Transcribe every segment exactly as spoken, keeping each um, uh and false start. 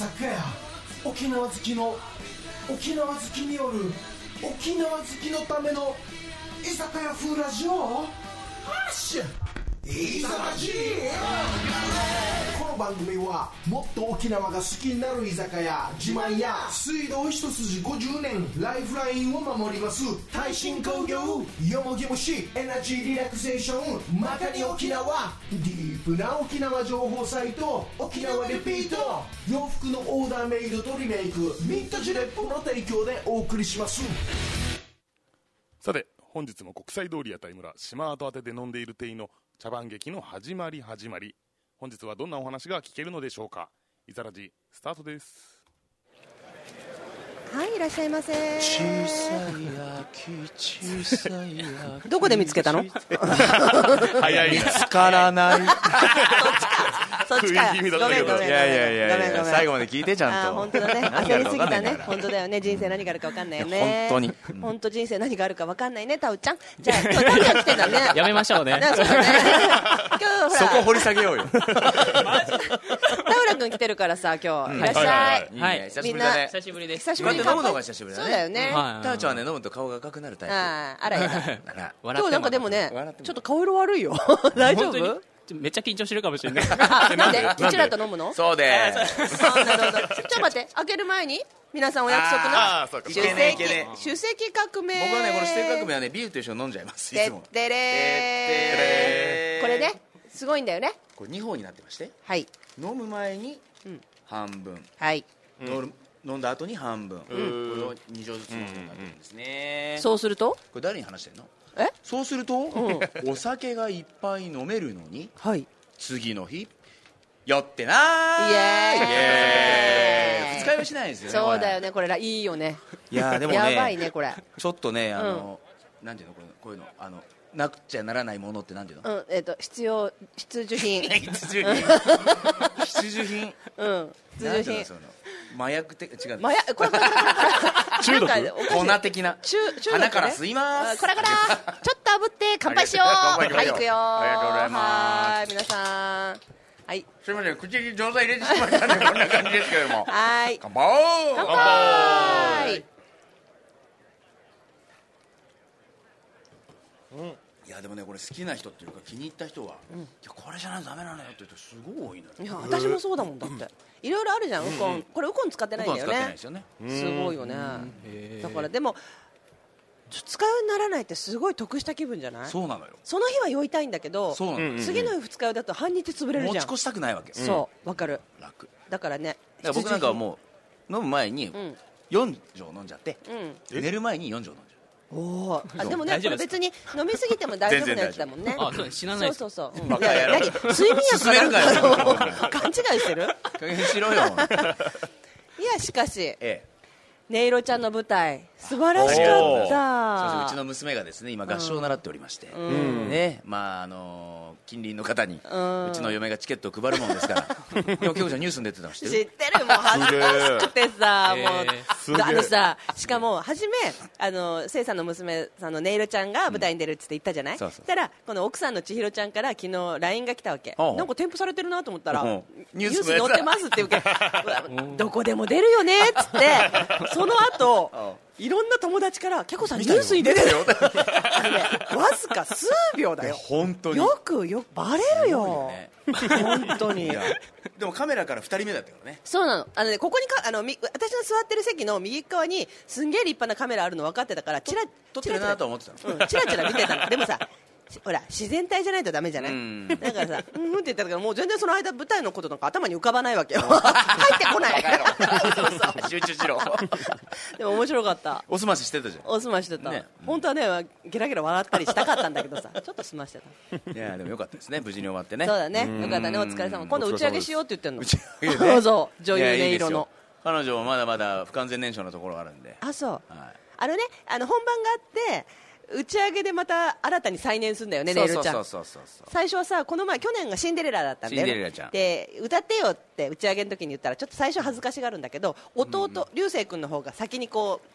酒屋、沖縄好きの沖縄好きによる沖縄好きのための居酒屋風ラジオ。はっしゃいざらじ。この番組はもっと沖縄が好きになる居酒屋自慢や水道一筋ごじゅうねんライフラインを守ります耐震工業よもぎ虫エナジーリラクゼーションまかに沖縄ディープな沖縄情報サイト沖縄リピート洋服のオーダーメイドとリメイクミントジレップの提供でお送りします。 さて本日も国際通り屋台村島跡宛てで飲んでいる亭の茶番劇の始まり始まり。本日はどんなお話が聞けるのでしょうか。いざらじスタートです。 はい、いらっしゃいませ。 小さい秋小さい秋どこで見つけたの？ 早い見つからないそっちか。 食い気味だったけどごめんごめんいやいやいやいやごめんごめん最後まで聞いてちゃんと。 あー本当だね。 何があるか焦りすぎた分かんないから。 ね本当だよね。人生何があるか分かんないよいね。 や本当に本当人生何があるか分かんないね。タオちゃん。じゃあ今日タオちゃん来てんだね。 やめましょうね。 ねそうだね。今日ほらそこ掘り下げようよ。 タウラ君来てるからさ今日いらっしゃい。 いいはいね久しぶりだね。 久しぶりです。 久しぶりにこうやって飲むのが久しぶりだね。 そうだよね。 はいタウちゃんはね飲むと顔が赤くなるタイプ。 あーあらやだ。 あら今日なんかでもね笑ってもちょっと顔色悪いよ。大丈本当に夫？ めっちゃ緊張してるかもしれない。 あなんでなんでうちらと飲むの？ そうであなるほど。ちょっと待って開ける前に皆さんお約束のあーそうか出いけねい席けね出席革命。 僕はねこの指定革命はねビールと一緒に飲んじゃいますいてつも。 ってれてってれーこれねすごいんだよね。 これにほんになってましてはい飲む前にうん半分はい。 飲る飲んだ後に半分これをに錠ずつ飲むようになってるんですね。 そうするとこれ誰に話してんの？ えそうすると、 んお酒がいっぱい飲めるのにはい次の日酔ってないイエーイイエーイ二日酔いしないですよね。 そうだよね。 ねこれらいいよね。 いやでもねやばいねこれ。 ちょっとねあの、なんていうのこれこういうのあのなくちゃならないものってなんていうの？ うんえっと必要必需品。 必需品必需品うん必需品なんていうの。そういうの麻薬的違うまやこれこれこれこれ中毒なんかおかしい粉的な中中毒ね鼻から吸いますあこらこらちょっと炙って乾杯しよう。 乾杯はい行くよ。 ありがとうございますはい皆さんはいすみません口に錠剤入れてしまったんでこんな感じですけれどもはい乾杯乾杯。 いやでもねこれ好きな人っていうか気に入った人は、いやこれじゃないとダメなのよって言うとすごい多いのよ。 いや私もそうだもんだっていろいろあるじゃんウコンこれウコン使ってないんだよ僕は使ってないねですよね。 すごいよねだからでも使うようにならないってすごい得した気分じゃない？ そうなのよ。 その日は酔いたいんだけどそうなのよ。 次の日二日酔いだと半日潰れるじゃん。 持ち越したくないわけ。 そうわかる楽。 だからねだから僕なんかはもう飲む前にんよん錠飲んじゃって、 うん寝る前によん錠飲んじゃおーあでもねこ大丈夫ですかれ別に飲みすぎても大丈夫なやつだもんね。 あそう知らないです。 そうそうそう、うん、 バカ野郎いやいや何睡眠薬進めるかよかな勘違いしてる？ う。加減しろよ。 いやしかしええ。 ねいろちゃんの舞台素晴らしかっそうそうた。 うちの娘がですね今合唱を習っておりまして、ねまああの近隣の方にうちの嫁がチケットを配るもんですから今日京子ちゃんニュースに出てたの知ってる？ 知ってるもう恥ずかしくてさすげえもすげえうあのさしかも初めあのせいさんの娘さんのねいろちゃんが舞台に出るって言ったじゃない、 そうそうそしたらこの奥さんの千尋ちゃんから昨日 ライン が来たわけほうほうなんか添付されてるなと思ったらうんニュースニュースのやつ載ってますって言うけうわどこでも出るよねっつってその後いろんな友達から結構さんニュースに出てるよあのねわずか数秒だよ本当によくよバレるよね本当にいやでもカメラからふたりめだったからね。 そうなのあの、ね、ここにかあのみ私の座ってる席の右側にすんげえ立派なカメラあるの分かってたからチラ撮ってるなとは思ってたの。 うんチラチラ見てたのでもさほら自然体じゃないとダメじゃないうんだからさうんうんって言ったからもう全然その間舞台のことなんか頭に浮かばないわけよ入ってこないそうそう集中しろ。 でも面白かったおすまししてたじゃおすましてた、 ね本当はねゲラゲラ笑ったりしたかったんだけどさちょっとすましてたん。いやでもよかったですね無事に終わってね。 そうだねよかったねお疲れ様今度打ち上げしようって言ってんの打ち上げねそうそう女優いやいいですよね色の彼女もまだまだ不完全燃焼のところがあるんで。 あそうはいあのねあの本番があって打ち上げでまた新たに再燃するんだよねねいろちゃんそうそうそうそう最初はさこの前去年がシンデレラだったんだよねシンデレラちゃんで歌ってよって打ち上げの時に言ったらちょっと最初恥ずかしがるんだけど弟流星君の方が先にこう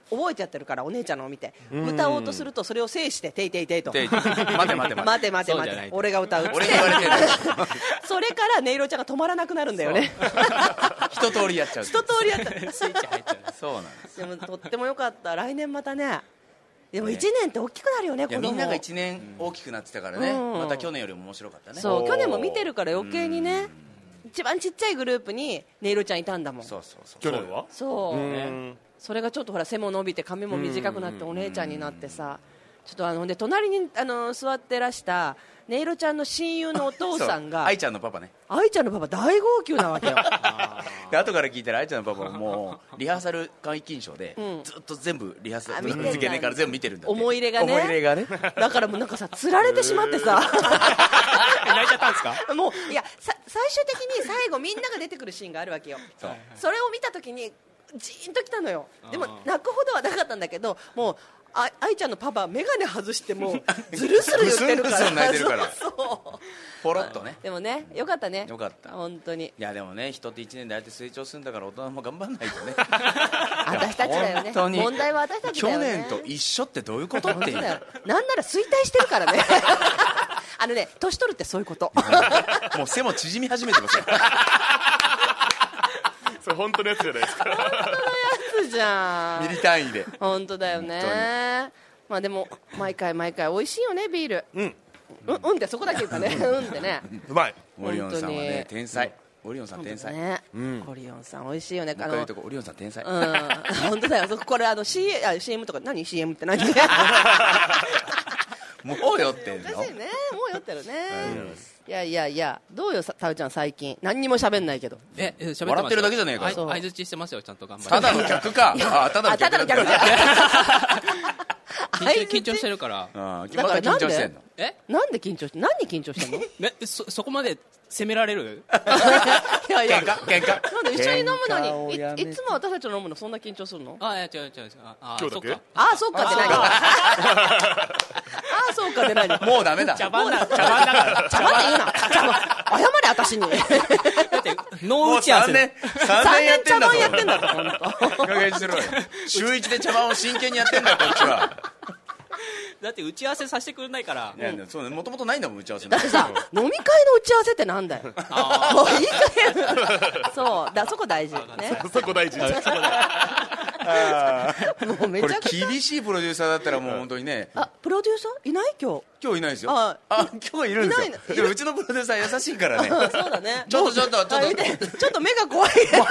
覚えちゃってるからお姉ちゃんのを見て歌おうとするとそれを制してていていていとていてい待て待て待て待て待て待て俺が歌うって俺に言われてるそれから音色ちゃんが止まらなくなるんだよね一通りやっちゃう一通りやっちゃうスイッチ入っちゃう。 そうなんですでもとってもよかった来年またねでもいちねんって大きくなるよね、 いや子供みんながいちねん大きくなってたからね、 うんまた去年よりも面白かったね。 そう去年も見てるから余計にね一番ちっちゃいグループに音色ちゃんいたんだもんそうそうそう去年はそううんそれがちょっとほら背も伸びて髪も短くなってお姉ちゃんになってさちょっとあので隣にあの座ってらした音色ちゃんの親友のお父さんが愛ちゃんのパパね。 愛ちゃんのパパ大号泣なわけよで後から聞いたら愛ちゃんのパパももうリハーサル皆勤賞で、 んずっと全部リハーサルあ見てんだ付け根から全部見てるんだって。 思い入れがね思い入れがねだからもうなんかさつられてしまってさえ泣いちゃったんですか？ もういやさ最終的に最後みんなが出てくるシーンがあるわけよそうそれを見た時にジーンときたのよでも泣くほどはなかったんだけどもうあ愛ちゃんのパパ眼鏡外してもうズルズル言ってるからブスンブスン泣いてるからそうそうポロッとね。 でもねよかったねよかった本当にいやでもね人っていちねんでああやって成長するんだから大人も頑張んないとね私たちだよね本当に問題は私たちだよね去年と一緒ってどういうことっていう本当だよなんなら衰退してるからねあのね年取るってそういうこともう背も縮み始めてますよそれ本当のやつじゃないですかそうじゃんミリ単位で本当だよねまあでも毎回毎回美味しいよねビールうんうんうんってそこだけ言うかねうんってねうまいオリオンさんはね本当に天才オリオンさん天才もうねんオリオンさん美味しいよね一回言うとこオリオンさん天才うん本当だよそここれあの シーエム, あ シーエム とか何 シーエム って何もう酔ってんのおかしいねもう酔ってるねいやいやいやどうよさタウちゃん最近何にも喋んないけどえ、え喋ってますよ笑ってるだけじゃねえかあいそう相づちしてますよちゃんと頑張って。 ただの客かあただのあただの客じゃん緊張緊張してるから。 ああだからまだ緊張してんのえ？ なんで緊張して何に緊張してんのいねそそこまで責められる？ やいや喧嘩喧嘩なんで一緒に飲む喧嘩のにをやめいいつも私たちの飲むのそんな緊張するのあ、いや違う違う違う。ああ今日だけそっか。 ああそうかって何ああそうかって何もうダメだ茶番だ茶番だから。 茶番でいいな茶番謝れ私にだってノもうー打ち合わ 3年せ。 三三年やってんだぞ年茶番やってんだぞ本当いい加減にしろよ週一で茶番を真剣にやってんだよこっちはだって打ち合わせさせてくれないから。 いやそうねもともとないんだもん打ち合わせだってさ飲み会の打ち合わせってなんだよあもういい加減そうだそこ大事ねそこ大事もうめこれちゃくちゃ厳しいプロデューサーだったらもう本当にねあプロデューサーいない今日今日いないですよああ今日いるんですよいないのでもうちのプロデューサー優しいからねうんそうだねちょっとちょっとちょっとあ見てちょっと目が怖い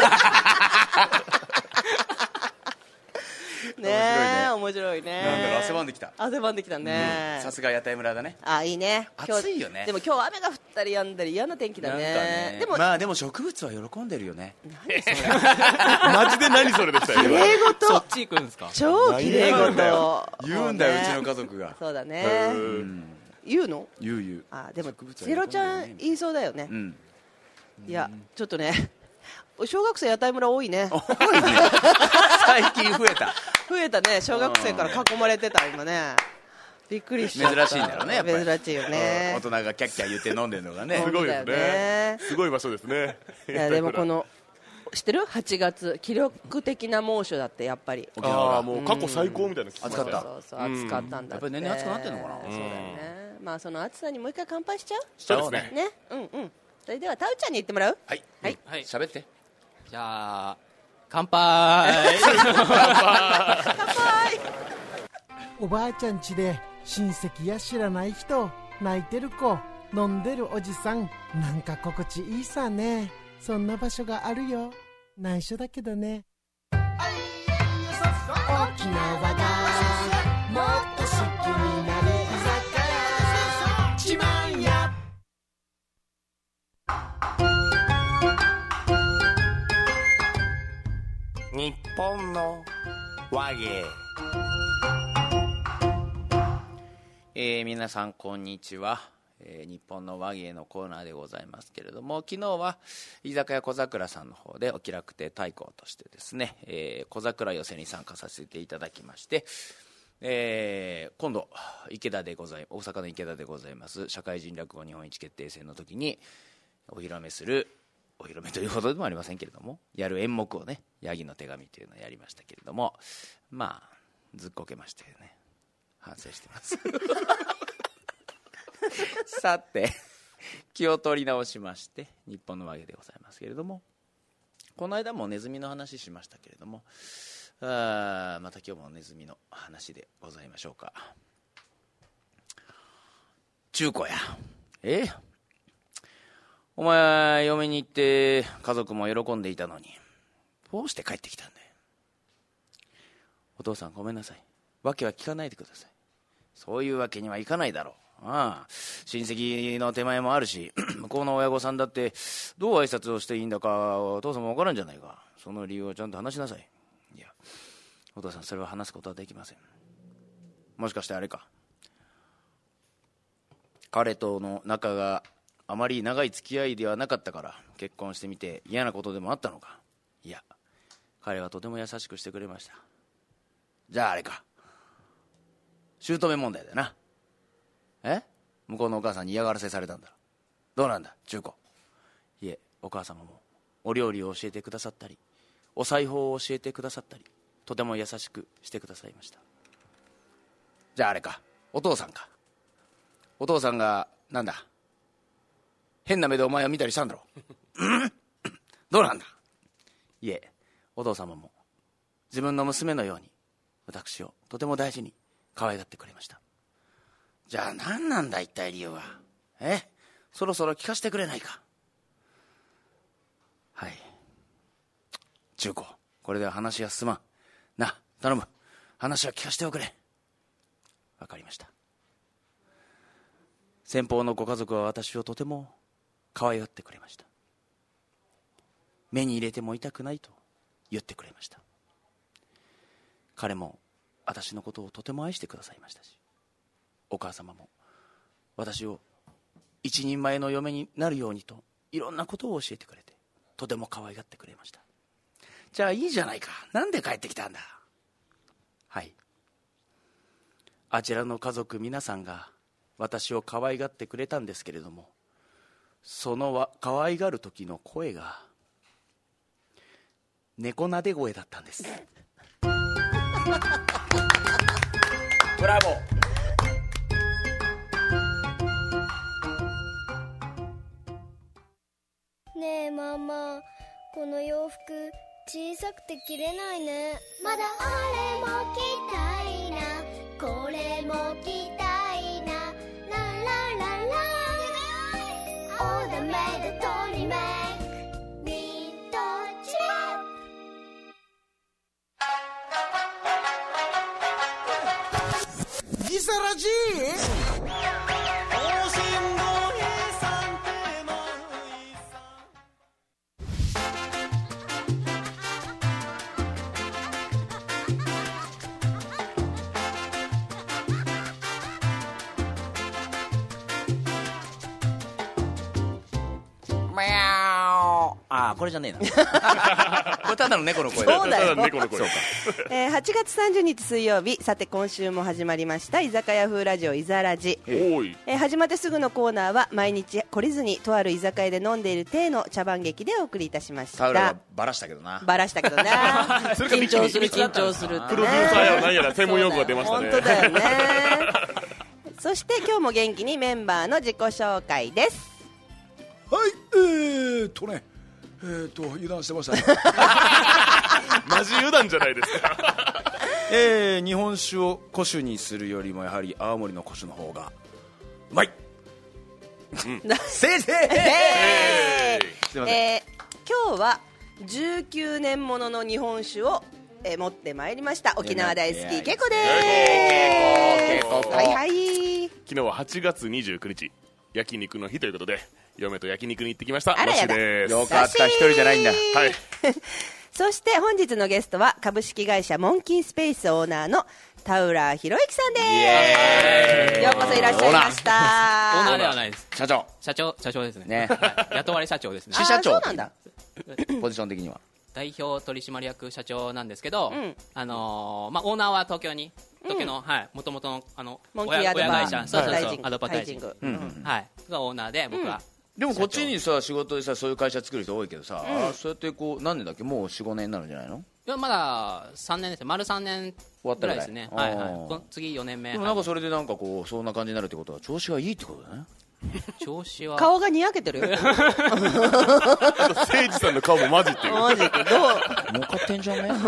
ねえ面白いねなんだろう汗ばんできた汗ばんできたねさすが屋台村だねあいいね今日暑いよねでも今日雨が降ったりやんだり嫌な天気だなんかねねでもまあでも植物は喜んでるよねマジで何それでしたよ今英語とそっち行くんですか？ 超綺麗言うんだよ事言うんだようちのもね家族がそうだうねん言うの言う言うあでも植物は喜んでるゼロちゃん言いそうだよねうんいやちょっとね小学生屋台村多いね多いね最近増えた増えたね小学生から囲まれてた今ねびっくりしちゃった珍しいんだろうねやっぱり珍しいよね大人がキャッキャ言って飲んでるのがねすごいですそうだよねねすごい場所ですねいやでもこの知ってるはちがつ記録的な猛暑だってやっぱり沖縄がああもう過去最高みたいな聞きました暑かったそうそう暑かったんだってやっぱり年々暑くなってんのかなそうだよねまあその暑さにもう一回乾杯しちゃそうですねうねうんうんそれではタウちゃんに言ってもらうはいはいはい。 喋ってじゃあ乾杯。 おばあちゃん家で親戚や知らない人、泣いてる子、飲んでるおじさん、なんか心地いいさね。そんな場所があるよ。内緒だけどね。沖縄がもっと好きになる居酒屋ちまんや。 日本の和芸。 えー、皆さんこんにちは、えー、日本の和芸のコーナーでございますけれども、昨日は居酒屋小桜さんの方でお気楽亭太鼓としてですね、えー、小桜寄せに参加させていただきまして、えー、今度池田でござい大阪の池田でございます社会人落語日本一決定戦の時にお披露目するお披露目というほどでもありませんけれども、やる演目をね、ヤギの手紙というのをやりましたけれども、まあずっこけましてね、反省してますさて気を取り直しまして日本の和芸でございますけれども、この間もネズミの話しましたけれども、あまた今日もネズミの話でございましょうか。中古やええお前嫁に行って家族も喜んでいたのにどうして帰ってきたんだよ。お父さんごめんなさい、わけは聞かないでください。そういうわけにはいかないだろう。ああ親戚の手前もあるし向こうの親御さんだってどう挨拶をしていいんだかお父さんも分からんじゃないか。その理由をちゃんと話しなさい。いやお父さんそれは話すことはできません。もしかしてあれか、彼との仲があまり長い付き合いではなかったから結婚してみて嫌なことでもあったのか。いや彼はとても優しくしてくれました。じゃああれか、姑問題だよな。え向こうのお母さんに嫌がらせされたんだ。どうなんだ中古。いえお母様もお料理を教えてくださったりお裁縫を教えてくださったりとても優しくしてくださいました。じゃああれか、お父さんか。お父さんがなんだ変な目でお前を見たりしたんだろうどうなんだ。いえお父様も自分の娘のように私をとても大事に可愛がってくれました。じゃあ何なんだ一体理由は。えそろそろ聞かせてくれないか。はい中古、これでは話が進まんな。頼む、話は聞かせておくれ。わかりました。先方のご家族は私をとても可愛がってくれました。目に入れても痛くないと言ってくれました。彼も私のことをとても愛してくださいましたし、お母様も私を一人前の嫁になるようにといろんなことを教えてくれてとても可愛がってくれました。じゃあいいじゃないか、なんで帰ってきたんだ。はいあちらの家族皆さんが私を可愛がってくれたんですけれども、そのわ可愛がる時の声が猫なで声だったんですブラボー。 ねえママ、この洋服小さくて着れないね。まだあれも着たいな、これも着たいな、ララララオーダーメイドトリメイクミッドチップギサラジああこれじゃねえなこれただの猫の声そうだよただの猫の声。 えー、はちがつさんじゅうにち水曜日、さて今週も始まりました居酒屋風ラジオいざらじ。 おいえー始まってすぐのコーナーは毎日懲りずにとある居酒屋で飲んでいる体の茶番劇でお送りいたしましタオルはた。 バラしたけどな。 バラしたけどな緊張する緊張するってね、 プロデューサーやら何やら専門用語が出ましたね。 本当だよねそして今日も元気にメンバーの自己紹介です。 はいえーっとねえーっと油断してましたねマジ油断じゃないですかえー、日本酒を古酒にするよりもやはり青森の古酒の方がうまい、うん、先生えーすいません、 えー今日はじゅうきゅうねんものの日本酒を、えー持ってまいりました。沖縄大好きけこでけこけこす。はいはい。 昨日ははちがつにじゅうくにち焼肉の日ということで嫁と焼肉に行ってきました。 あらやだロシです。 よかった一人じゃないんだ。 はいそして本日のゲストは株式会社モンキースペースオーナーの田浦博之さんです。 イエーイようこそいらっしゃいました。 オーナーではないです。 社長社長、社長ですね。 ねはい雇われ社長ですね。 支社長あーそうなんだ。 ポジション的には代表取締役社長なんですけど、 うんあのーまあオーナーは東京に、東京の、はい元々のあのモンキーアドバ親親会社、そうそうそうタイジングアドバタイジング、 タイジングうんうんはいがオーナーで僕はでもこっちにさ仕事でさそういう会社作る人多いけどさ、 うんあそうやってこう何年だっけもう よん,ご 年になるんじゃないの？ いやまださんねんです。丸さんねん終わったぐらいぐらいですね。はいはい。 あーこの次よねんめ。 でもなんかそれでなんかこうそんな感じになるってことは調子がいいってことだね。 調子は顔がにやけてるよあと誠司さんの顔もマジっていうマジでどう儲かってんじゃんね。 いいんじゃ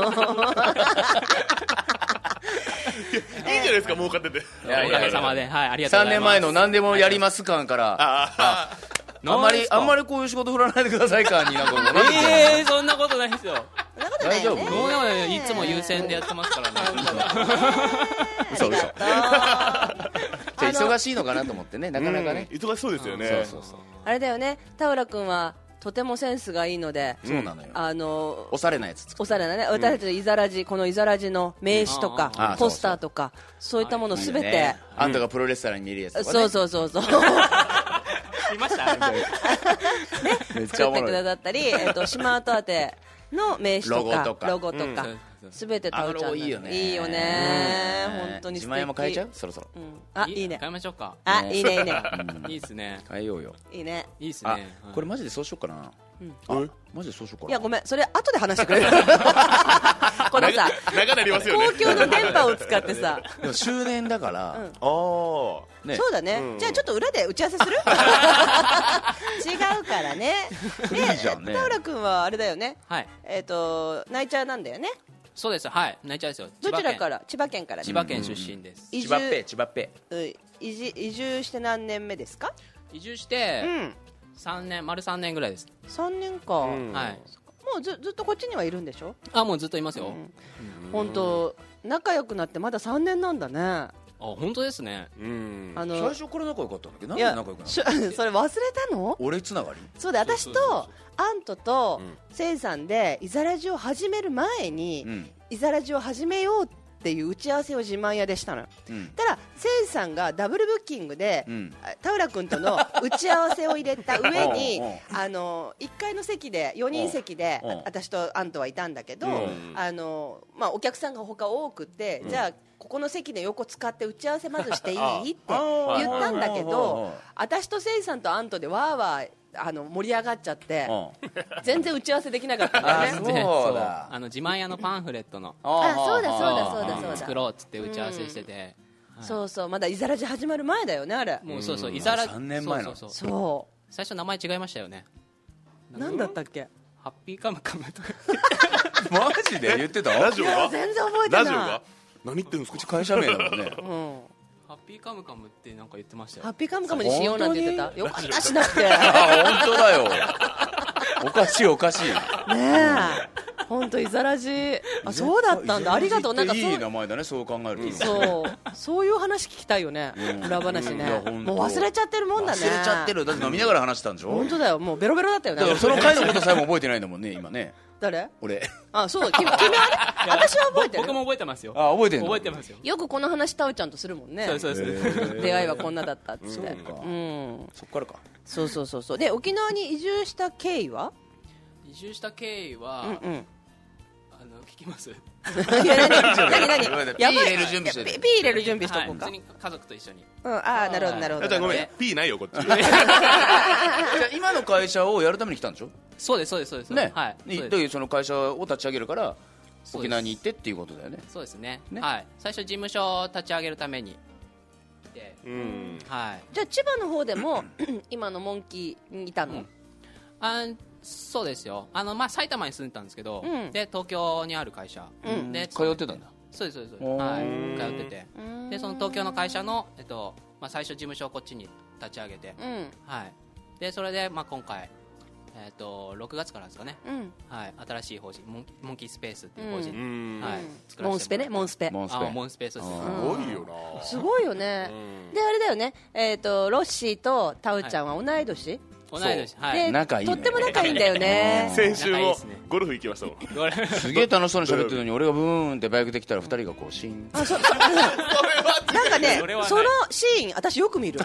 ないですか儲かってて。 いやいやいやおかげさまで、はい、ありがとう 3 ございます。 年前の何でもやります感からああんまりあんまりこういう仕事振らないでください感になんかもうなってきてええー、そんなことないですよ。 そんなことないよね大丈夫そんなことないいつも優先でやってますからね。 嘘嘘あじゃあ忙しいのかなと思ってねなかなかねうん忙しそうですよね。 そうそうそうあれだよね田浦君はとてもセンスがいいので、 そうなのよあのおしゃれなやつ作るおしゃれなね、私たちのイザラジこのイザラジの名刺とか、 ああポスターとかそういったものすべて、 ねあんたがプロレスラーに見えるやつとかねそうそうそうそう見ましためっちゃ作ってくおもろいださったり、えっとスマート宛ての名刺とかロゴとかロゴとかうんすべてタオちゃんあのロゴいいよねいいよねうん本当に素敵自前も変えちゃうそろそろうんあいいね変えましょうか。 あいいねいいねいいですね。 変えようよいいねあいいですね。 これマジでそうしようかなあマジでそうしようかないやごめんそれ後で話してくれるこのさ長なりますよね。 公共の電波を使ってさでも周年だからああ。 ねそうだね、 うんじゃあちょっと裏で打ち合わせする違うからねいいじゃんね田浦君はあれだよねはい。 えっ、とナイチャーなんだよねそうです。はい。泣いちゃうですよ。 どちらから？ ら千葉県から千葉県出身です。 移千葉っぺ住千葉っぺうん移住移住して何年目ですか移住しうてんさんねん丸さんねんぐらいです。 さんねんか、 うんはい。 もうずずっとこっちにはいるんでしょあもうずっといますよ。 本当仲良くなってまださんねんなんだねあ本当ですね。 うん。 あの最初から仲良かったんだけどなんいやで仲良くなっしたそれ忘れたの俺つながりそうで私そうそうそうとアントとせいさんでイザラジを始める前に、 うんイザラジを始めようっていう打ち合わせを自慢屋でしたのようんたらせいさんがダブルブッキングで、 うん田浦君との打ち合わせを入れた上にうんうんあのいっかいの席でよにん席でうん私とアントはいたんだけど、 うんあのまあ、お客さんが他多くて、じゃあここの席の横使って打ち合わせまずしていいって言ったんだけど私とせいさんとアントでわーわーあの盛り上がっちゃって全然打ち合わせできなかったんだよねあそうだあの自慢屋のパンフレットのあそうだそうだそうだうんそうだ作ろうっつって打ち合わせしてて、 そうそうまだイザラジ始まる前だよねあれもうそうそうイザラさんねんまえのそうそうそうそ最初名前違いましたよね。 うなんだったっけハッピーカムカムとかマジで言ってたラジオが全然覚えてないラジオが何言ってんですか。 会社名だもんねうんハッピーカムカムってなんか言ってましたよ。 ハッピーカムカムにしようなんて言ってたよかったしなくてねあ本当だよおかしいおかしいえ本当イザラジあそうだったんだありがとうなんかそういい名前だねそう考えるとそうそういう話聞きたいよね裏話いやね本当もう忘れちゃってるもんだね忘れちゃってるだって飲みながら話したんでしょ本当だよもうベロベロだったよねだからその回のことさえも覚えてないんだもんね今ね誰俺あそう君君はね私は覚えてる僕も覚えてますよ。 あ覚えてんの覚えてますよ。 よくこの話タオちゃんとするもんねそうそうそう。 出会いはこんなだったっつってそうかうんそっからかそうそうそうそうで沖縄に移住した経緯は移住した経緯は、 うんうんあの聞きます。 いや何何何ピー入れる準備しといてピピー入れる準備しとこうか、 はい、普通に家族と一緒に。 うん、ああなるほどなるほどじゃあごめんえ P ないよこっち。 じゃあ今の会社をやるために来たんでしょそうですそうですそうです。 ねはい。 にそうですでその会社を立ち上げるからそうです沖縄に行ってっていうことだよねそうですね。 ねはい。最初事務所を立ち上げるために来て、 うん。 はい。 じゃあ千葉の方でも今のモンキーにいたの、 うんあそうですよ。あのまあ埼玉に住んでたんですけど、 うんで東京にある会社、 うんで通ってたんだそうですそうです。 おーはい。通ってて、でその東京の会社のえっとまあ最初事務所をこっちに立ち上げて、 うんはい。でそれでまあ今回えっとろくがつからですかね。 うんはい。新しい法人モンモンキースペースっていう法人、 うん。 はい。作らモンスペせてもらってねモンスペモンスペあモンスペースですね。 すごいよな。 すごいよね、であれだよねえっ、とロッシーとタウちゃんは同い年、 同い年、はい。 で仲いいねとっても仲いいんだよね先週も仲いいですねゴルフ行きましたもん。 これすげえ楽しそうに喋ってるのに俺がブーンってバイクで来たらふたりがこうシーンあそそなんかねそれはないそのシーン私よく見る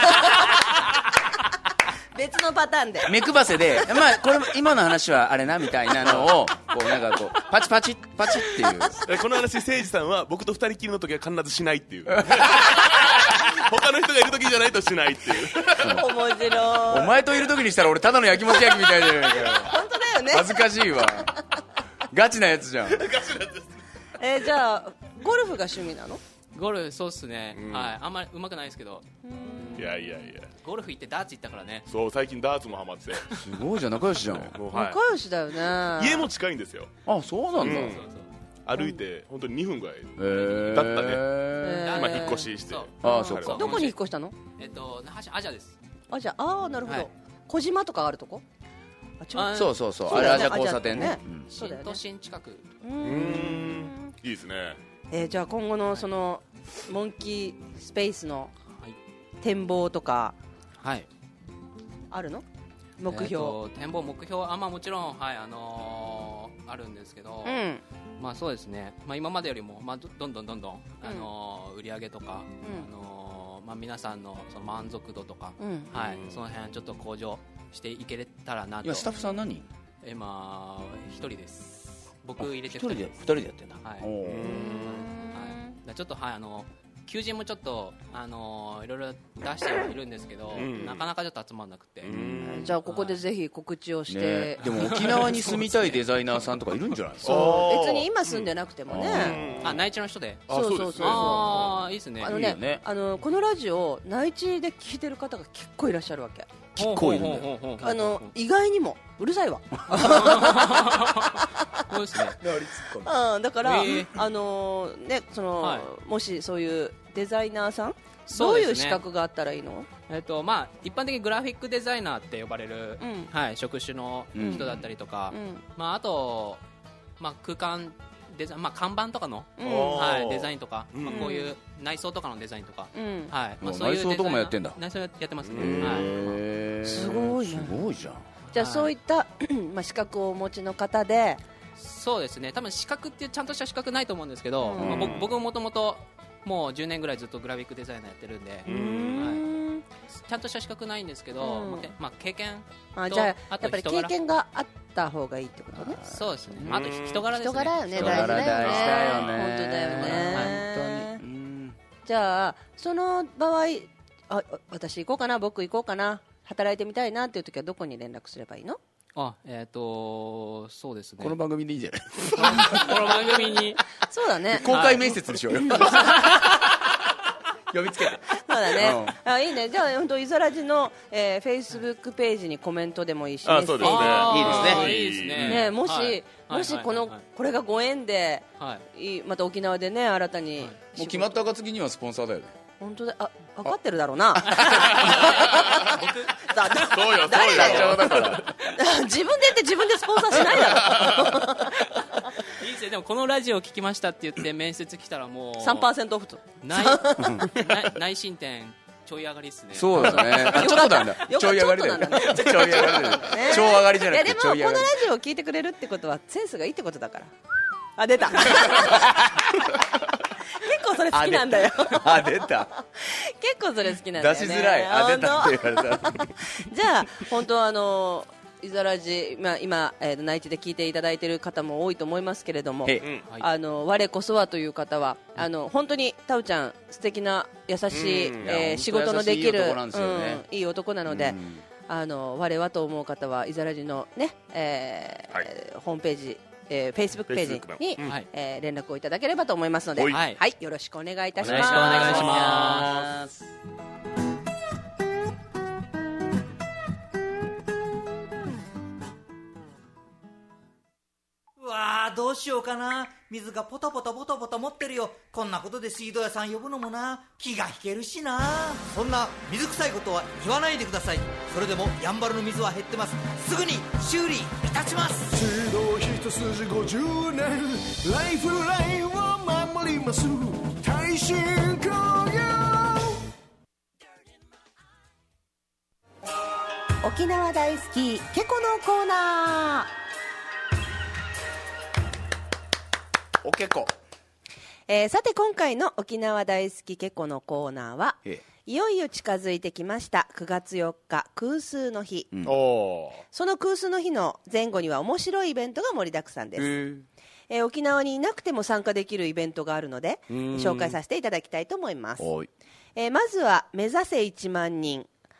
別のパターンで目配せでまあこれ今の話はあれなみたいなのをこうなんかこうパチパチパチっていうえこの話誠司さんは僕と二人きりの時は必ずしないっていう。他の人がいる時じゃないとしないっていう。 面白いお前といる時にしたら俺ただの焼きもち焼きみたいじゃないかよ。 本当だよね。 恥ずかしいわ。ガチなやつじゃん。 えー、じゃあゴルフが趣味なの？ ゴルフそうっすね、 うんはい、あんまり上手くないですけど、 いやいやいや、 ゴルフ行ってダーツ行ったからね。 そう最近ダーツもハマってて、 すごいじゃん、仲良しじゃん。 もうはい仲良しだよね。 家も近いんですよ。 あ、そうなんだ。 うんそうそう歩いて本当ににふんぐらいへーだったね。 えー今引っ越しして。 そうああ、そっか。 どこに引っ越したの？ えっと那覇市アジアです。 あ、じゃあ、ああ、なるほど、 はい小島とかあるとこ？あ、ちょあそうそうそう。 そうだよねあれアジャ交差点ねアジャ。 うんそうだよね新都。心近く。 ううーんいいですね。 えー、じゃあ今後のそのモンキースペースのはい展望とかはいあるの？目標、 えっと展望目標あまあもちろんはいあのーあるんですけど、 うんまあそうですね、まあ、今までよりも、まあ、どどんどんどんどん、あのー売り上げとか、 うんあのーまあ、皆さんのその満足度とか、 うんはい、その辺ちょっと向上していけれたらなと。 今スタッフさん何人？ 今一人です。僕入れて一人でです二人でやってんだ。 はいおーはい、だからちょっとはいあの求人もちょっとあのいろいろ出してはいるんですけど、 うんなかなかちょっと集まらなくて、 うんじゃあここでぜひ告知をして、 ね、でも沖縄に住みたいデザイナーさんとかいるんじゃないですか？ そう別に今住んでなくてもね、 あ内地の人で、 あそうそうそうですねああいいですね。 あのねいいよねあのこのラジオ内地で聞いてる方が結構いらっしゃるわけ。 結構いるんだよ。 ほうほうほうほうあの意外にもうるさいわ。 そうですね。 うん、だから、 えーあのーねその、 はいもしそういうデザイナーさん、どうそうですねいう資格があったらいいの？ えっとまあ、一般的にグラフィックデザイナーって呼ばれる、 うんはい、職種の人だったりとか、 うんまあ、あと、まあ、空間デザイン、まあ、看板とかの、 うんはい、デザインとか、 うんまあ、こういう内装とかのデザインとか、 うんはいまあ、 もうそういう内装とかもやってんだデザイナー内装やってますね、 うんはいへーすごいねすごいじゃん。 じゃあそういった、まあ、資格をお持ちの方で、 そうですね、多分資格ってちゃんとした資格ないと思うんですけど、 うんまあ、僕僕ももともともうじゅうねんぐらいずっとグラフィックデザイナーやってるんで、 うーんちゃんとした資格ないんですけど、 うんまあけまあ、経験とあじゃああとやっぱり人柄経験があった方がいいってことね。 そうですね、 うんあと人柄ですね。 人柄よね、 人大事柄だよね。 大事だよね本当だよね。 本当に。うんじゃあその場合、あ私行こうかな、僕行こうかな、働いてみたいなっていう時はどこに連絡すればいいの？ あえっ、とそうですね。 この番組でいいんじゃない？ この番組にそうだね。 公開面接でしょうよ。呼びつけて。 そうだね。あいいね。じゃあ本当イザラジの、えー、フェイスブックページにコメントでもいいし、 あそうですねあーいいですねいいですね。 ねもし、 はいもしこの、 はいはいこれがご縁で、 はいいまた沖縄でね新たに、 はいもう決まった暁にはスポンサーだよね。 本当だ、あ分かってるだろうな。だだそうよ誰だよ。 だから。 自分で言って自分でスポンサーしないだいいですね。でもこのラジオ聞きましたって言って面接来たらもうろ。さんパーセントオフと。 内内内申点ちょい上がりですね。 そうですね。あちょっとなんだ。 よかったちょい上がりだよちょっとなんだね。 ちょい上がりだよ。 ね超上がりじゃいやでもなくてちょい上このラがり。 ジオを聞いてくれるってことはセンスがいいってことだから。あ出た。結構それ好きなんだよ。 あ出た。 結構それ好きなんだよね。 出しづらい。あ出たって本言われた。 当じゃあ本当あのイザラジ、まあ、今、えー、内地で聞いていただいている方も多いと思いますけれども、 へうんはいあの我こそはという方はあの本当にタウちゃん素敵な優しい、 うんえーいや仕事のできる本当優しい男なんですよねうんいい男なので、 うんあの我はと思う方はイザラジのね、えーはいホームページ、えー、フェイスブックページ Facebook のに、 うんはいえー連絡をいただければと思いますので、 はいはい、よろしくお願いいたします。 よろしくお願いします。 うわーどうしようかな。水がポタポタポタポタ持ってるよ。こんなことで水道屋さん呼ぶのもな、気が引けるしな。そんな水臭いことは言わないでください。それでもやんばるの水は減ってます。すぐに修理いたします。 水道一筋ごじゅうねん、ライフラインを守ります、耐震工業。 沖縄大好きケコのコーナー。 おけこ。 えーさて今回の沖縄大好きケコのコーナーはえいよいよ近づいてきましたくがつよっか空数の日、 うんおーその空数の日の前後には面白いイベントが盛りだくさんです、 へえー沖縄にいなくても参加できるイベントがあるので紹介させていただきたいと思います、 おい。 えーまずは目指せいちまん人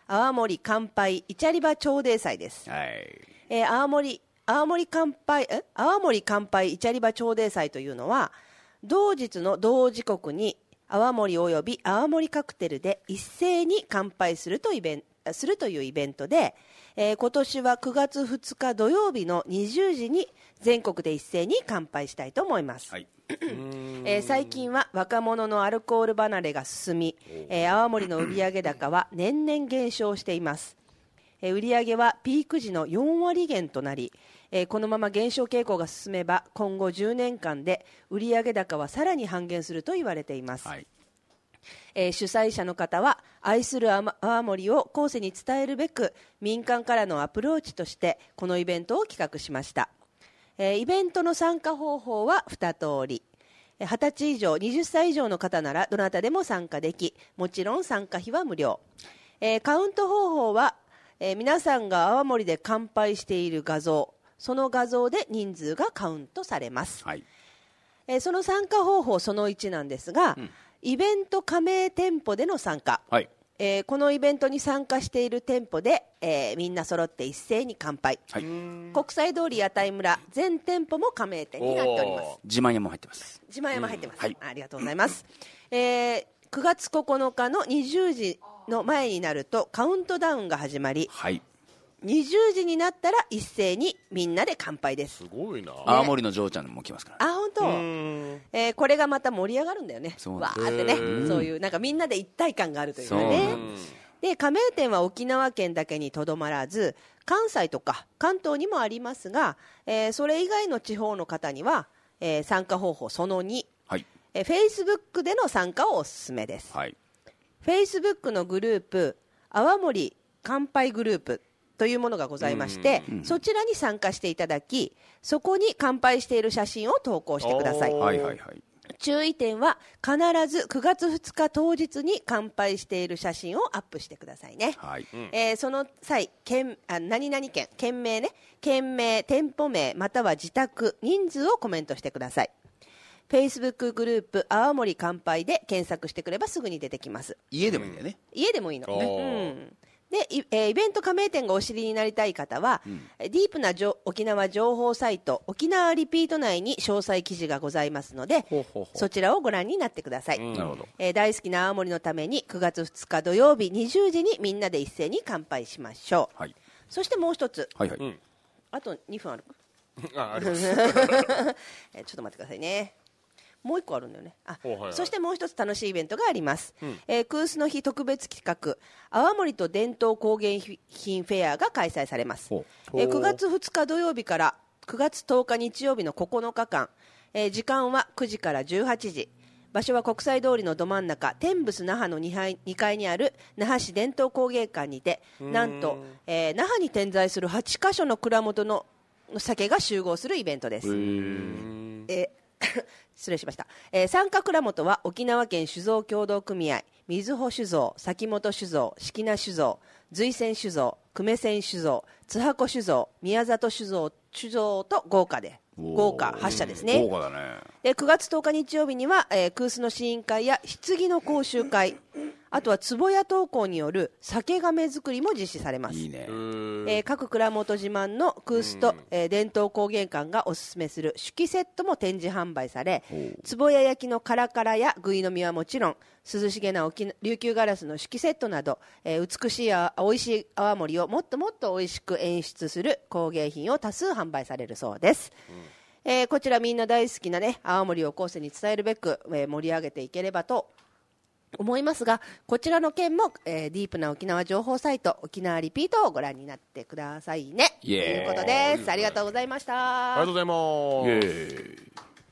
泡盛乾杯イチャリバ朝礼祭です、はいえー、泡盛青森乾杯え青森乾杯イチャリバ朝礼祭というのは同日の同時刻に泡盛および泡盛カクテルで一斉に乾杯するとイベンするというイベントで、えー、今年はくがつふつか土曜日のにじゅうじに全国で一斉に乾杯したいと思います、はいえー、最近は若者のアルコール離れが進み、えー、泡盛の売上高は年々減少しています、えー、売上はピーク時のよんわり減となり、えー、このまま減少傾向が進めば今後じゅうねんかんで売上高はさらに半減すると言われています、はいえー、主催者の方は愛する泡盛を後世に伝えるべく民間からのアプローチとしてこのイベントを企画しました、えー、イベントの参加方法はに通りはたち以上はたち以上の方ならどなたでも参加できもちろん参加費は無料、えー、カウント方法は、えー、皆さんが泡盛で乾杯している画像その画像で人数がカウントされます、はいえー、その参加方法そのいちなんですが、うん、イベント加盟店舗での参加、はいえー、このイベントに参加している店舗で、えー、みんな揃って一斉に乾杯、はい、国際通り屋台村全店舗も加盟店になっております自慢屋も入ってます自慢屋も入ってます、はい、ありがとうございます、えー、くがつここのかのにじゅうじの前になるとカウントダウンが始まり、はいにじゅうじになったら一斉にみんなで乾杯です。 すごいな、ね、 青森の嬢ちゃんも来ますから、 あ本当、えー、これがまた盛り上がるんだよねわーってねそういうなんかみんなで一体感があるというかねで加盟店は沖縄県だけにとどまらず関西とか関東にもありますが、えー、それ以外の地方の方には、えー、参加方法そのに、はいえー、Facebook での参加をおすすめです、はい、Facebook のグループ泡盛乾杯グループというものがございまして、うんうん、そちらに参加していただきそこに乾杯している写真を投稿してください、はいはいはい、注意点は必ずくがつふつか当日に乾杯している写真をアップしてくださいね、はいえー、その際県あ何々県県名ね県名店舗名または自宅人数をコメントしてくださいFacebook グループ泡盛乾杯で検索してくればすぐに出てきます家でもいいんだよね、 うん、家でもいいの、うんでイベント加盟店がお知りになりたい方は、うん、ディープな沖縄情報サイト沖縄リピート内に詳細記事がございますのでほうほうほうそちらをご覧になってください、うんえー、大好きな青森のためにくがつふつか土曜日にじゅうじにみんなで一斉に乾杯しましょう、はい、そしてもう一つ、はいはいうん、あとにふんあるあありますちょっと待ってくださいねもう一個あるんだよねあ、はいはい、そしてもう一つ楽しいイベントがあります、うんえー、クースの日特別企画泡盛と伝統工芸品フェアが開催されます、えー、くがつふつか土曜日からくがつとおか日曜日のここのかかん、えー、時間はくじからじゅうはちじ場所は国際通りのど真ん中天仏那覇の に, にかいにある那覇市伝統工芸館にてなんと、えー、那覇に点在するはちかしょの蔵元の酒が集合するイベントです、えー失礼しました、えー、参加蔵元は沖縄県酒造協同組合みずほ酒造崎本酒造式名酒造随泉酒造久米泉酒造津箱酒造宮里酒造酒造と豪華で豪華はっしゃですね。 豪華だね。 でくがつとおか日曜日には、えー、クースの試飲会や棺の講習会あとは壺屋陶工による酒亀作りも実施されます。 いいね、えー、各蔵元自慢のクースと、えー、伝統工芸館がおすすめする酒器セットも展示販売され壺屋焼きのカラカラやぐいの実はもちろん涼しげな沖琉球ガラスの酒器セットなど、えー、美しいや美味しい泡盛をもっともっと美味しく演出する工芸品を多数販売されるそうです、うんえー、こちらみんな大好きな、ね、泡盛を後世に伝えるべく、えー、盛り上げていければと思いますがこちらの件も、えー、ディープな沖縄情報サイト沖縄リピートをご覧になってくださいねということですありがとうございましたありがとうございます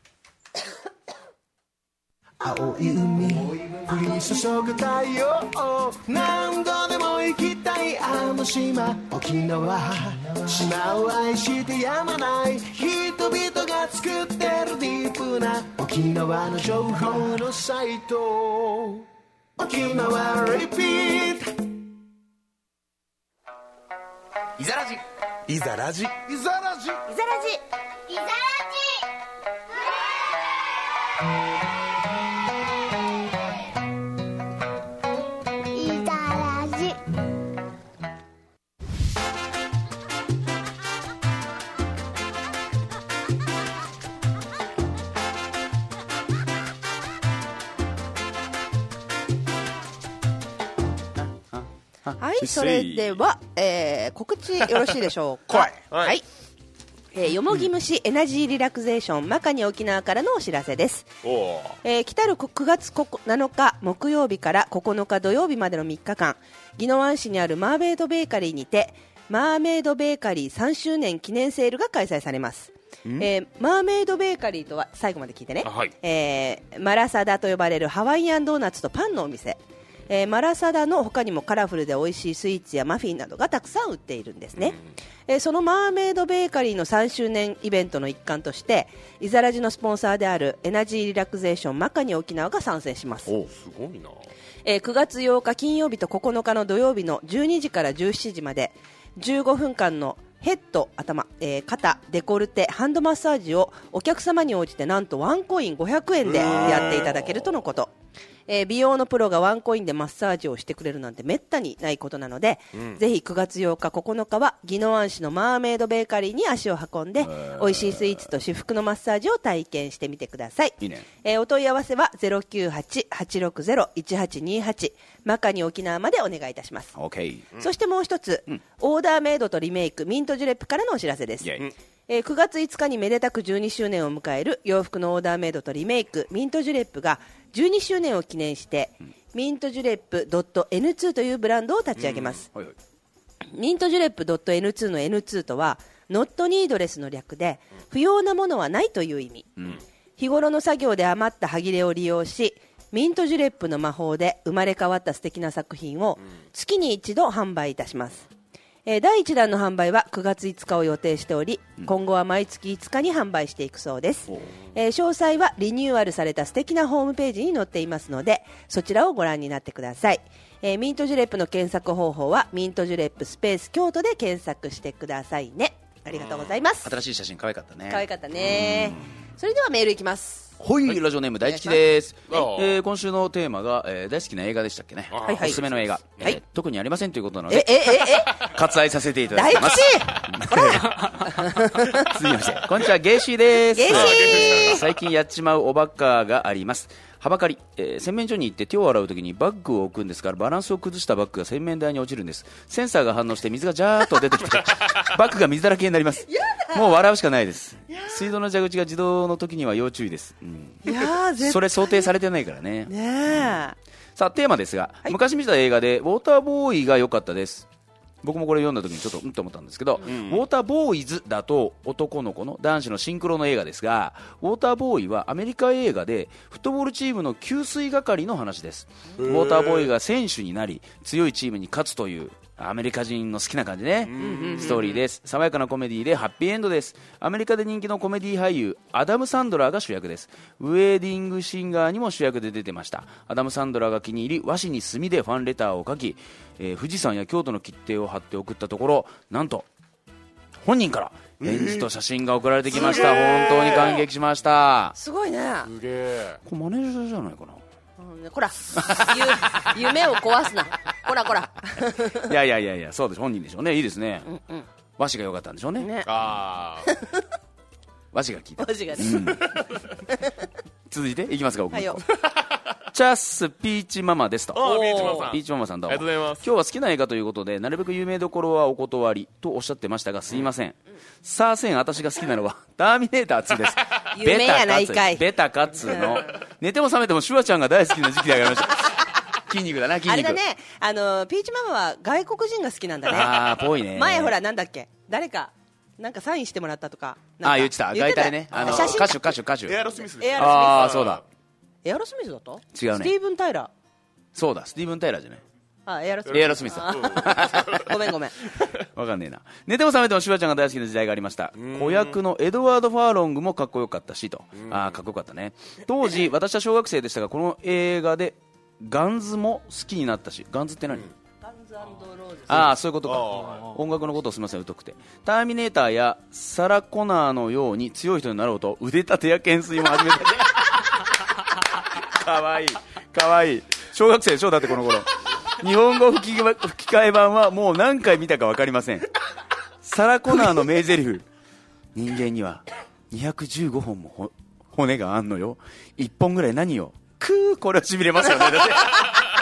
青い海降り注ぐ太陽何度でも行きたいあの島沖縄島を愛してやまない人々が作ってるディープな沖縄の情報のサイト沖縄リピートいざらじいざらじいざらじいざらじいざらじはいそれでは、えー、告知よろしいでしょうかはい、 はい、えー、よもぎ虫エナジーリラクゼーションマカニ沖縄からのお知らせです。 おえー、来たるくがつなのか木曜日からここのか土曜日までのみっかかん、宜野湾市にあるマーメイドベーカリーにてマーメイドベーカリーさんしゅうねん記念セールが開催されます。えー、マーメイドベーカリーとは最後まで聞いてね、 はい、 えー、マラサダと呼ばれるハワイアンドーナツとパンのお店、えー、マラサダの他にもカラフルで美味しいスイーツやマフィンなどがたくさん売っているんですね、うん、えー、そのマーメイドベーカリーのさんしゅうねんイベントの一環としてイザラジのスポンサーであるエナジーリラクゼーションマカニ沖縄が参戦します。 おすごいな、 えー、くがつようか金曜日とここのかの土曜日のじゅうにじからじゅうしちじまでじゅうごふんかんのヘッド、頭、えー、肩、デコルテ、ハンドマッサージをお客様に応じてなんとワンコインごひゃくえんでやっていただけるとのこと、えー、美容のプロがワンコインでマッサージをしてくれるなんてめったにないことなので、うん、ぜひくがつようかここのかは宜野湾市のマーメイドベーカリーに足を運んで美味しいスイーツと至福のマッサージを体験してみてください。いいね。えー、お問い合わせは ゼロきゅうはち はちろくゼロ いちはちにはちマカニ沖縄までお願いいたします、 okay. そしてもう一つ、うん、オーダーメイドとリメイクミントジュレップからのお知らせです、うんえー、くがついつかにめでたくじゅうにしゅうねんを迎える洋服のオーダーメイドとリメイクミントジュレップがじゅうにしゅうねんを記念して、うん、ミントジュレップ エヌツー というブランドを立ち上げます、うんはいはい、ミントジュレップ エヌツー の エヌツー とはノットニードレスの略で不要なものはないという意味、うん、日頃の作業で余った端切れを利用しミントジュレップの魔法で生まれ変わった素敵な作品を月に一度販売いたします、えー、だいいちだんの販売はくがついつかを予定しており、うん、今後は毎月いつかに販売していくそうです、えー、詳細はリニューアルされた素敵なホームページに載っていますのでそちらをご覧になってください、えー、ミントジュレップの検索方法はミントジュレップスペース京都で検索してくださいね。ありがとうございます。 新しい写真可愛かったね。 可愛かったね。それではメールいきます。 ほい、はい、ラジオネーム大好きです、えー、今週のテーマが、えー、大好きな映画でしたっけね、はいはい、おすすめの映画、はいえー、特にありませんということなのでええええ割愛させていただきます。続きましてこんにちはゲイシーです。 ゲイシー最近やっちまうおバカがあります。はばかり、えー、洗面所に行って手を洗うときにバッグを置くんですからバランスを崩したバッグが洗面台に落ちるんです。センサーが反応して水がジャーッと出てきてバッグが水だらけになります。もう笑うしかないです。水道の蛇口が自動の時には要注意です、うん、いやそれ想定されてないからね。 ねえ、 うん、さあテーマですが、はい、昔見た映画でウォーターボーイが良かったです。僕もこれ読んだ時にちょっとうんと思ったんですけど、うん、ウォーターボーイズだと男の子の男子のシンクロの映画ですがウォーターボーイはアメリカ映画でフットボールチームの給水係の話です。ウォーターボーイが選手になり強いチームに勝つというアメリカ人の好きな感じね、ストーリーです。爽やかなコメディでハッピーエンドです。アメリカで人気のコメディ俳優アダム・サンドラーが主役です。ウェディングシンガーにも主役で出てました。アダム・サンドラーが気に入り和紙に墨でファンレターを書き、えー、富士山や京都の切手を貼って送ったところなんと本人から返事と写真が送られてきました、えー、本当に感激しました。 すごいね。 すげえ。 これマネージャーじゃないかな。 うん、こら夢を壊すなこらこらいやいやいやいやそうです。本人でしょうね。いいですね、うんうん、和紙が良かったんでしょう ね, ねあ和紙が効いた和紙がね、うん、 続いていきますか僕も、はい、チャスピーチママですと。 ピーチママさん、 ピーチママさんどうもありがとうございます。 今日は好きな映画ということでなるべく有名どころはお断りとおっしゃってましたがすいません、うん、さあせん私が好きなのはターミネーターツーです夢やないかい。 ベタかっつーの寝ても覚めてもシュワちゃんが大好きな時期でありました筋肉だな筋肉。 あれだね、あのピーチママは外国人が好きなんだね。 あーぽいね。 前ほらなんだっけ誰かなんかサインしてもらったとかなんかあ言ってたガイタレね、あの歌手歌手歌手エアロスミス。 エアロスミス。 ああそうだエアロスミスだった。 違うね。 スティーブン・タイラー。 そうだスティーブン・タイラーじゃない。 あエアロスミス。 エアロスミスごめんごめんわかんねえな。寝ても覚めてもシュワちゃんが大好きな時代がありました。子役のエドワード・ファーロングもかっこよかったしと。あかっこよかったね。当時私は小学生でしたがこの映画でガンズも好きになったし。ガンズって何、うん、 ガンズ&ローズ。 ああそういうことか。音楽のことをすみません疎くて。ターミネーターやサラ・コナーのように強い人になろうと腕立てや懸垂も始めたかわいいかわいい小学生でしょだってこの頃日本語吹き吹き替え版はもう何回見たか分かりません。サラ・コナーの名台詞人間にはにひゃくじゅうごほんも骨があんのよ。いっぽんぐらい何よくーこれはしびれますよねだって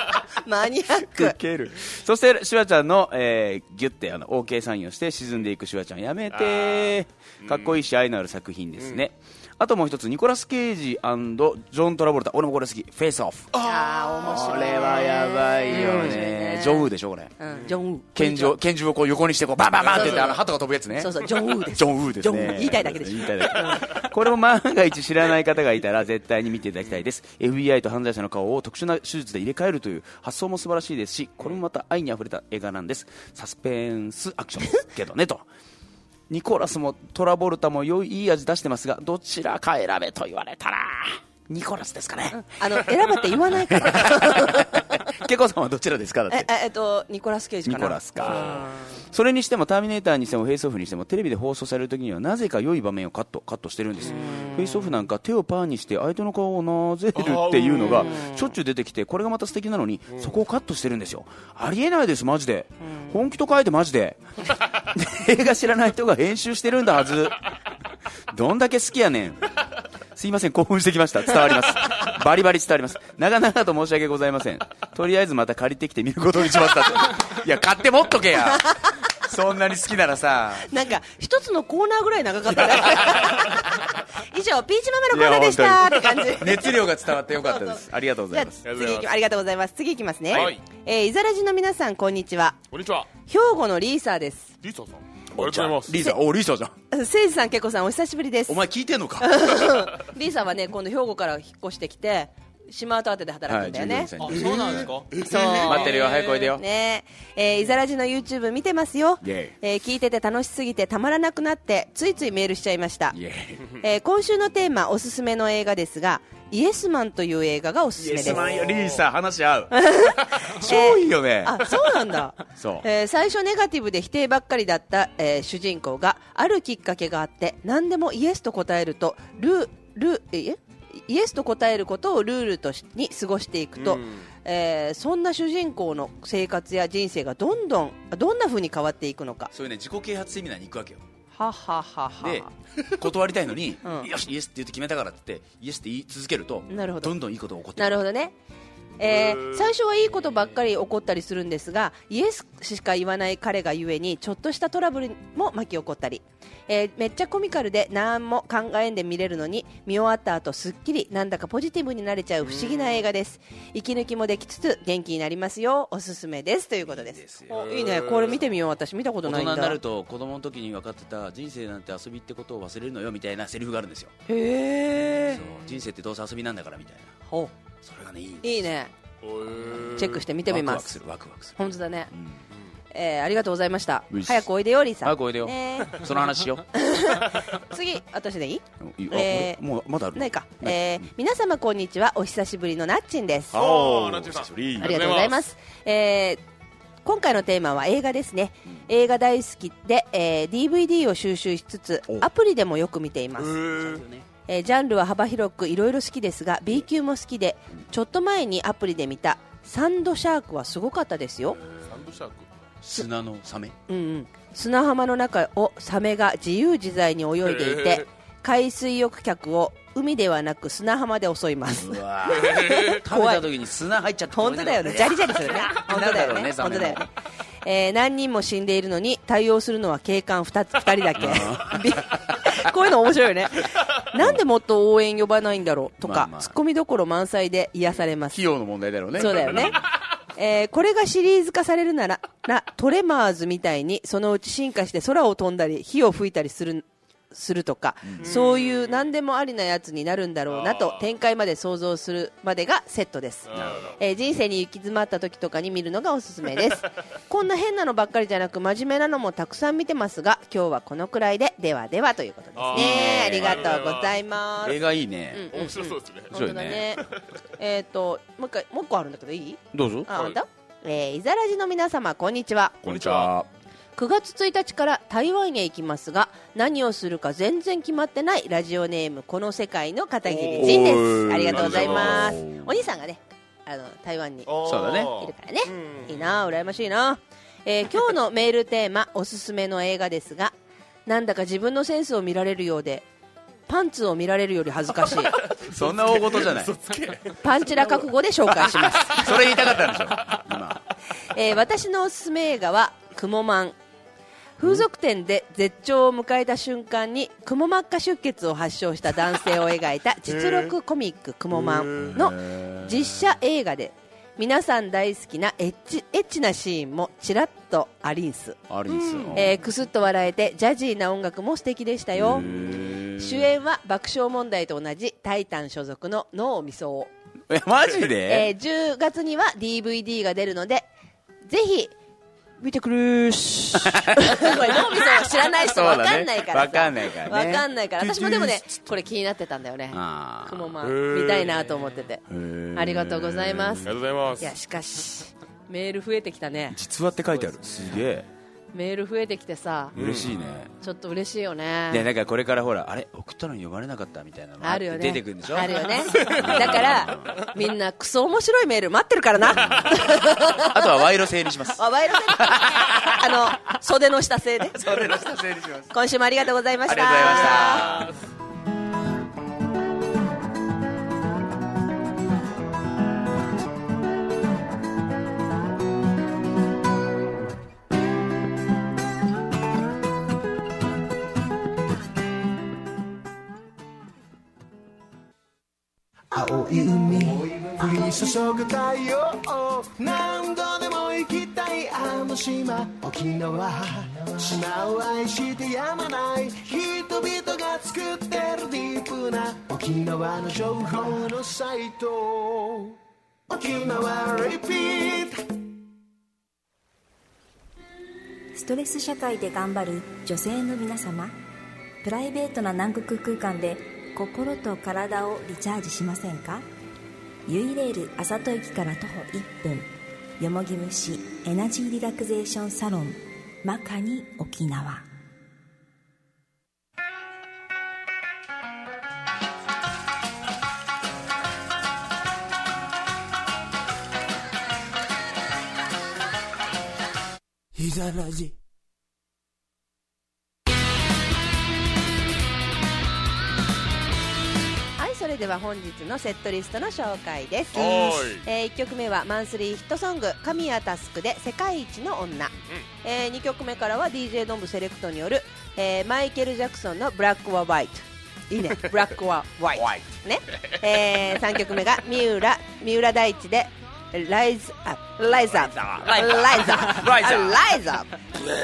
マニアック。 ウケる。そしてシュワちゃんの、えー、ギュッてあの OK サインをして沈んでいくシュワちゃんやめて、かっこいいし愛のある作品ですね、うん、あともう一つニコラス・ケイジ&ジョン・トラボルタ、俺もこれ好き、フェイスオフ。 ああ面白い、 これはやばいよね、ジョン・ウーでしょこれ、 うん、ジョン・ウー、 拳銃拳銃をこう横にしてこうバンバンバンって言ってあの鳩が飛ぶやつね。 そうそうジョン・ウーです。 ジョン・ウーですね。 言いたいだけでしょ。 言いたいだけ。これも万が一知らない方がいたら絶対に見ていただきたいです。 エフビーアイ と犯罪者の顔を特殊な手術で入れ替えるという発想も素晴らしいですし、これもまた愛にあふれた映画なんです。サスペンスアクションですけどねとニコラスもトラボルタも良いいい味出してますが、どちらか選べと言われたらニコラスですかね、うん、 あの選べって言わないからケコさんはどちらですか？だってええっとニコラス・ケイジかな。 ニコラスか。それにしてもターミネーターにしてもフェイスオフにしてもテレビで放送されるときにはなぜか良い場面をカットカットしてるんです。フェイスオフなんか手をパーにして相手の顔をなぜるっていうのがしょっちゅう出てきて、これがまた素敵なのにそこをカットしてるんですよ。ありえないですマジで。本気と書いてマジで映画知らない人が編集してるんだはず。どんだけ好きやねん。すいません興奮してきました。伝わります。バリバリ伝わります。長々と申し訳ございません。とりあえずまた借りてきて見ることにしましたと。いや買って持っとけや。そんなに好きならさ。 なんか一つのコーナーぐらい長かったね。以上ピーチママのコーナーでしたって感じ。 熱量が伝わってよかったです。ありがとうございます。 次ありがとうございます。次いきますね、 はい、 えー、イザラジの皆さんこんにちは。 こんにちは。 兵庫のリーサーです。 リーサーさんありがとうございます。 リーサー、おリーサーじゃん。 せいじさん、けこさんお久しぶりです。 お前聞いてんのか。 リーサーはね今度兵庫から引っ越してきてシマート当てで働くんだよね、はい、 あ、そうなんですか。 そう待ってるよ、早くおいでよ、 ねえー、イザラジの YouTube 見てますよ、えー、聞いてて楽しすぎてたまらなくなってついついメールしちゃいました、えー、今週のテーマおすすめの映画ですがイエスマンという映画がおすすめです。イエスマンよリーサー話合う。超いいよね、 えー、あそうなんだそう、 えー、最初ネガティブで否定ばっかりだった、えー、主人公があるきっかけがあって何でもイエスと答えるとルルえイエスと答えることをルールとしに過ごしていくと、うん、えー、そんな主人公の生活や人生がどんどんどんな風に変わっていくのか。 そういうね自己啓発セミナーに行くわけよ。 ははははで断りたいのに、うん、よしイエスって言って決めたからって言ってイエスって言い続けるとなるほどどんどんいいことが起こってくる。 なるほどね。えー、最初はいいことばっかり起こったりするんですがイエスしか言わない彼がゆえにちょっとしたトラブルも巻き起こったり、えー、めっちゃコミカルで何も考えんで見れるのに見終わった後すっきりなんだかポジティブになれちゃう不思議な映画です。息抜きもできつつ元気になりますよ。おすすめですということです。いいですよ。いいねこれ見てみよう。私見たことないんだ。 大人になると子供の時に分かってた人生なんて遊びってことを忘れるのよみたいなセリフがあるんですよ。 へー。 そう人生ってどうせ遊びなんだからみたいな。 ほうそれがねいいんです。 いいね。チェックして見てみます。 ワクワクするワクワクする。 本当だね、うん、えー、ありがとうございました。早くおいでよリーさん。 早くおいでよ、ね、その話しよう。次私でいい？ えー、もうまだあるないか。ない、えー、皆様こんにちは。お久しぶりのなっちんです。 おーなっちんさんありがとうございます。えー今回のテーマは映画ですね、うん、映画大好きで、えー、ディーブイディー を収集しつつアプリでもよく見ています。えー、ジャンルは幅広くいろいろ好きですが B 級も好きでちょっと前にアプリで見たサンドシャークはすごかったですよ。 サンドシャーク砂のサメ、 うんうん、砂浜の中をサメが自由自在に泳いでいて海水浴客を海ではなく砂浜で襲います。 うわ食べた時に砂入っちゃって本当だよね。ジャリジャリするね。本当だよね。本当だよね。えー、何人も死んでいるのに対応するのは警官 2, 2人だけ。こういうの面白いよね。なんでもっと応援呼ばないんだろうとか、まあまあ、ツッコミどころ満載で癒されます。 費用の問題だろうね。 そうだよね。えー、これがシリーズ化されるならなトレマーズみたいにそのうち進化して空を飛んだり火を吹いたりするするとか、うん、そういう何でもありなやつになるんだろうなと展開まで想像するまでがセットです。えー、人生に行き詰まった時とかに見るのがおすすめです。こんな変なのばっかりじゃなく真面目なのもたくさん見てますが今日はこのくらいでではではということですね。ありがとうございます。 映画いいね、 うんうん、面白そうですね。 本当だね。えっともう一回もう一個あるんだけどいい？ どうぞ。 あ、本当？えー、イザラジの皆様こんにちは。 こんにちは。 くがつついたちから台湾へ行きますが何をするか全然決まってないラジオネームこの世界の片桐仁です。ありがとうございます。お兄さんがねあの台湾にそうだねいるからね、いいな羨ましいな。えー、今日のメールテーマおすすめの映画ですがなんだか自分のセンスを見られるようでパンツを見られるより恥ずかしいそんな大事じゃないパンチラ覚悟で紹介しますそれ言いたかったんでしょ今、 えー、私のおすすめ映画はくもまん。風俗店で絶頂を迎えた瞬間にくも膜下出血を発症した男性を描いた実録コミックくもまんの実写映画で、皆さん大好きなエッチ、エッチなシーンもちらっとありんす。 ありんす、 えー、くすっと笑えてジャジーな音楽も素敵でしたよ。主演は爆笑問題と同じタイタン所属の能見総。 えマジで、 えー、じゅうがつには ディーブイディー が出るのでぜひ見てくれーしこれ能見総知らない人分かんないからさ、 分かんないからね、 分かんないから私もでもねこれ気になってたんだよね。くもまん見たいなと思ってて、ありがとうございます。 ありがとうございます。 いやしかしメール増えてきたね。 実話って書いてある。すげえメール増えてきてさ、 嬉しいね。 ちょっと嬉しいよね。 ね、だからこれからほらあれ送ったのに呼ばれなかったみたいなのあるよね、 出てくるんでしょ。 あるよねだからみんなクソ面白いメール待ってるからなあとは賄賂制にしますあ、賄賂制あの袖の下製で袖の下制にします。 今週もありがとうございました。 ありがとうございました。 青い海降り注ぐ太陽、何度でも行きたいあの島沖縄。島を愛してやまない人々が作ってるディープな沖縄の情報のサイト、沖縄リピート。 ストレス社会で頑張る女性の皆様、プライベートな南国空間で心と体をリチャージしませんか？ユイレールあさと駅から徒歩いっぷん、よもぎ虫エナジーリラクゼーションサロンマカニ沖縄。 いざラジ。 それでは本日のセットリストの紹介です。 おえー、いっきょくめはマンスリーヒットソング神谷佑で世界一の女、うんえー、にきょくめからは ディージェー ノブセレクトによる、えー、マイケル・ジャクソンのブラック・オア・ホワイト、いいねブラック・オア・ホワイトね、えー、さんきょくめが三浦三浦大知でライズアップライズアップライズアップライズアップライズアップ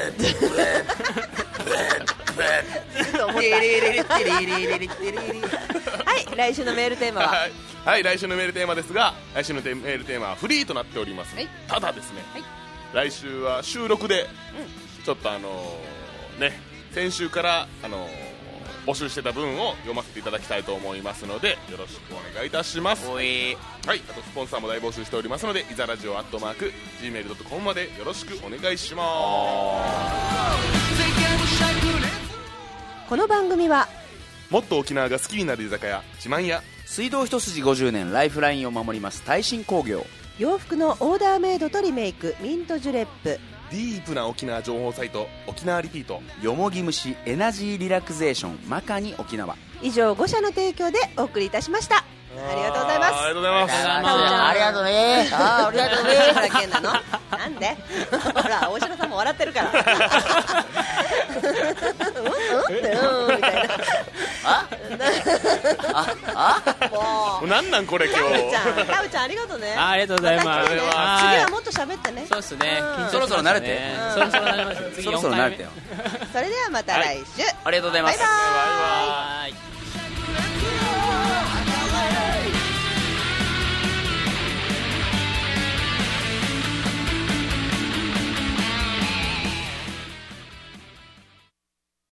はい、来週のメールテーマははい、はい、来週のメールテーマですが、来週のメールテーマはフリーとなっております、はい、ただですね、はい、来週は収録で、うん、ちょっとあのー、ね先週からあのー、募集してた分を読ませていただきたいと思いますのでよろしくお願いいたします。 おいはい、あとスポンサーも大募集しておりますのでいざラジオアットマーク ジーメールドットコム までよろしくお願いします。 この番組はもっと沖縄が好きになる居酒屋自慢屋、 水道一筋ごじゅうねんライフラインを守ります耐震工業、 洋服のオーダーメイドとリメイクミントジュレップ、 ディープな沖縄情報サイト沖縄リピート、 よもぎ虫エナジーリラクゼーションマカニ沖縄。 以上ご社の提供でお送りいたしました。ありがとうございます。 ありがとうございます。 ありがとうね。ありがとうね。原健なの？なんで？ほら大城さんも笑ってるから。うんうんってうんみたいな。 あ？あ？あ？ もうなんなんこれ今日。 タウちゃん、タウちゃんありがとうね。 ありがとうございます。 次はもっと喋ってね。 そうですね。 そろそろ慣れて。 そろそろ慣れます。 そろそろ慣れてよ。 それではまた来週。 ありがとうございます。 バイバイ。